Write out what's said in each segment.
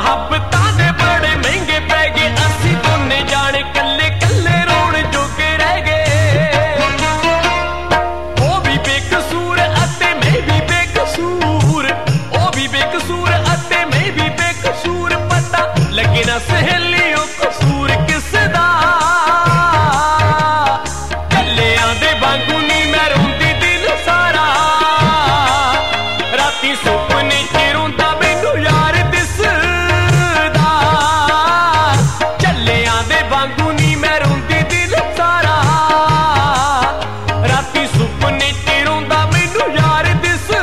ਮੁਹੱਬਤਾਂ ਦੇ ਬੜੇ ਮਹਿੰਗੇ ਪੈ ਗਏ, ਅਸੀਂ ਦੋਨੇ ਜਾਣੇ ਕੱਲੇ ਕੱਲੇ ਰੋਣ ਜੋਗੇ ਰਹਿ ਗਏ। ਉਹ ਵੀ ਬੇਕਸੂਰ ਅਤੇ ਮੈਂ ਵੀ ਬੇਕਸੂਰ, ਉਹ ਵੀ ਬੇਕਸੂਰ ਅਤੇ ਮੈਂ ਵੀ ਬੇਕਸੂਰ, ਪਤਾ ਲੱਗੇ ਨਾ ਸਹੇਲੀਓ ਕਸੂਰ ਕਿਸ ਦਾ। ਕੱਲਿਆਂ ਦੇ ਵਾਂਗੂ ਨੀ ਮੈਂ ਰੋਂਦੀ ਦਿਲ ਸਾਰਾ, ਰਾਤੀ ਸੁਪਨੇ ਚ ਰੋਂਦਾ ਮੈਨੂੰ ਯਾਰ ਦਿਸਦਾ। ਚੱਲਿਆਂ ਦੇ ਵਾਂਗੂ ਨੀ ਮੈਂ ਰੋਂਦੀ ਦਿਲ ਸਾਰਾ, ਰਾਤੀ ਸੁਪਨੇ ਚ ਰੋਂਦਾ ਮੈਨੂੰ ਯਾਰ ਦਿਸਦਾ।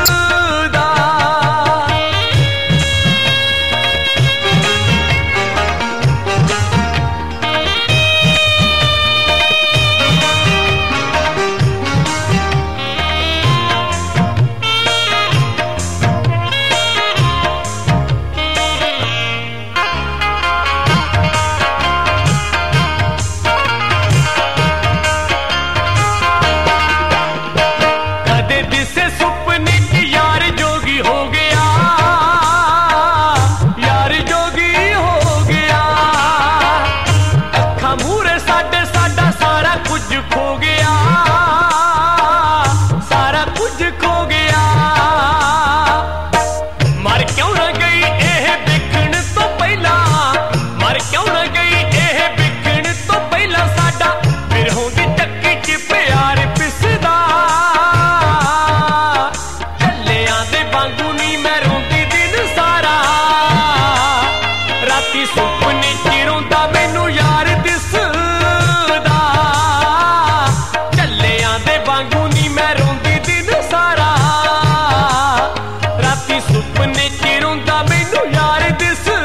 ਕਦੇ ਦਿਸੇ ਸੁਪਨੇ ਚ ਯਾਰ ਜੋਗੀ ਹੋ ਗਿਆ, ਯਾਰ ਜੋਗੀ ਹੋ ਗਿਆ। ਅੱਖਾਂ ਮੂਹਰੇ ਸਾਡੇ ਸਾਡਾ ਸਾਰਾ ਕੁਝ ਖੋ ਗਿਆ, ਸਾਰਾ ਕੁਝ ਖੋ ਗਿਆ। ਮਰ ਕਿਉਂ ਨਾ ਗਈ ਇਹ ਵੇਖਣ ਤੋਂ ਪਹਿਲਾਂ, ਮਰ ਕਿਉਂ ਨਾ ਗਈ ਇਹ ਵੇਖਣ ਤੋਂ ਪਹਿਲਾਂ, ਸਾਡਾ ਬਿਰਹੋਂ ਦੀ ਚੱਕੀ ਚ ਪਿਆਰ ਪਿਸਦਾ। ਚੱਲਿਆਂ ਦੇ ਵਾਂਗੂ ਨੀ ਮੈਂ ਰੋਂਦੀ ਦਿਨ ਸਾਰਾ, ਰਾਤੀ ਸੁਪਨੇ ਚ ਰੋਂਦਾ ਮੈਨੂੰ ਯਾਰ ਦਿਸਦਾ। ਚੱਲਿਆਂ ਦੇ ਵਾਂਗੂ ਨੀ ਮੈਂ ਰੋਂਦੀ ਦਿਨ ਸਾਰਾ, ਰਾਤੀ ਸੁਪਨੇ ਚ ਰੋਂਦਾ ਮੈਨੂੰ ਯਾਰ ਦਿਸਦਾ।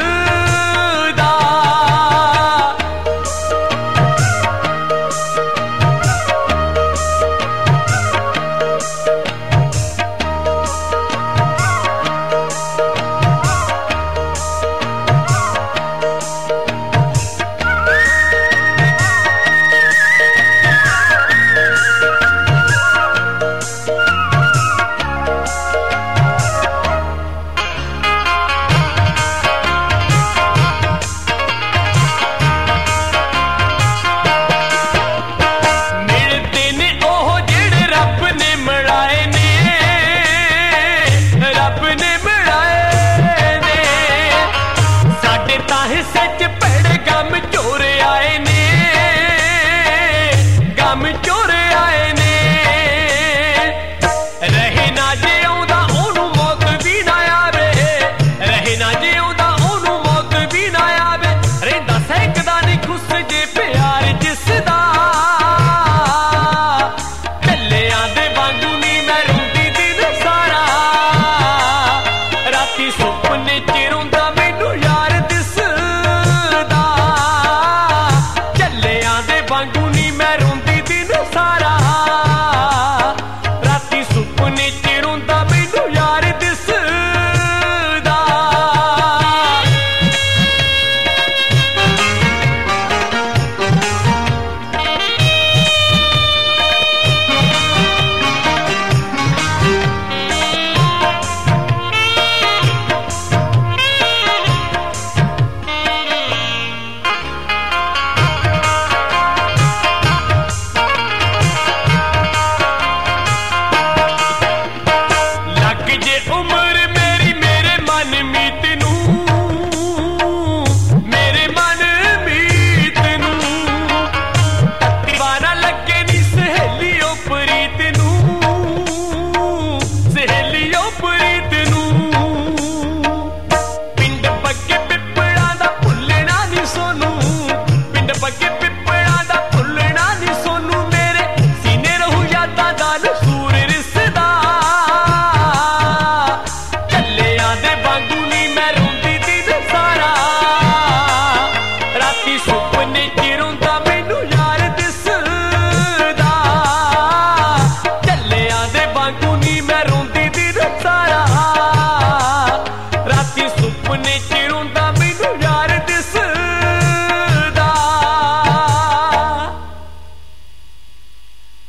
ਮਿਲਦੇ ਨੇ ਉਹ ਜਿਹੜੇ ਰੱਬ ਨੇ ਮਿਲਾਏ ਨੇ, ਰੱਬ ਨੇ ਮਿਲਾਏ ਨੇ। ਸਾਡੇ ਤਾਂ ਹਿੱਸੇ ਚ ਭੈੜੇ ਗਮ ਚੋਰ ਆਏ ਨੇ, ਗਮ ਚੋਰ ਆਏ ਨੇ। ਰਹੇ ਨਾ ਜਿਉਂਦਾ ਉਹਨੂੰ ਮੌਤ ਵੀ ਨਾ ਆਵੇ, ਰਹੇ ਨਾ ਜਿਉਂਦਾ ਉਹਨੂੰ ਮੌਤ ਵੀ ਨਾ ਆਵੇ। ਰਹਿੰਦਾ ਸਹਿਕਦਾ ਨਹੀਂ ਖੁੱਸ ਜੇ ਪਿਆਰ ਜਿਸਦਾ। ਚੱਲਿਆਂ ਦੇ ਵਾਂਗੂ ਨੀ ਮੈਂ ਰੋਂਦੀ ਦਿਨ ਸਾਰਾ, ਰਾਤੀ ਸੁਪਨੇ ਚ ਰੋਂਦਾ ਮੈਨੂੰ ਯਾਰ ਦਿਸਦਾ। ਚੱਲਿਆਂ ਦੇ ਵਾਂਗੂ ਨੀ ਮੈਂ ਰੋਂਦੀ ਦਿਨ ਸਾਰਾ, ਰਾਤੀ ਸੁਪਨੇ ਚ ਰੋਂਦਾ ਮੈਨੂੰ ਯਾਰ ਦਿਸਦਾ। ਲੱਗ ਜੇ ਉਮਰ ਮੇਰੀ ਮੇਰੇ ਮਨ ਮੀਤ ਨੂੰ, ਮੇਰੇ ਮਨ ਮੀਤ ਨੂੰ। ਦੀਵਾਨਾ ਲੱਗੇ ਨੀ ਸਹੇਲੀਓ ਪ੍ਰੀਤ ਨੂੰ, ਸਹੇਲੀਓ ਪ੍ਰੀਤ ਨੂੰ। ਪਿੰਡ ਪੱਕੇ ਪਿੱਪਲਾਂ ਦਾ ਭੁੱਲਣਾ ਨੀ ਸੋਨੂੰ, ਪਿੰਡ ਪੱਕੇ ਪਿੱਪਲਾਂ ਦਾ ਭੁੱਲਣਾ ਨੀ ਸੋਨੂੰ। ਮੇਰੇ ਸੀਨੇ ਰਹੂ ਯਾਦਾਂ ਦਾ ਨਸੂਰ ਰਿਸਦਾ। ਚੱਲਿਆਂ ਦੇ ਵਾਂਗੂ ਨੀ ਮੈਂ ਰੋਂਦੀ ਦਿਨ ਸਾਰਾ, ਰਾਤੀ ਸੁਪਨੇ ਚ